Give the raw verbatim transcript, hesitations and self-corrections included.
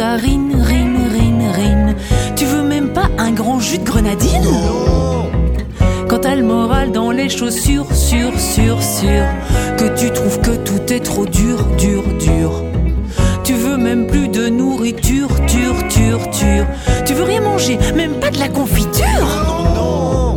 mandarine, rine, rine, rine. Tu veux même pas un grand jus de grenadine? Non. Quand t'as le moral dans les chaussures, sûr, sûr, sûr, que tu trouves que tout est trop dur, dur, dur. Tu veux même plus de nourriture, ture, ture, ture. Tu veux rien manger, même pas de la confiture? Non, non.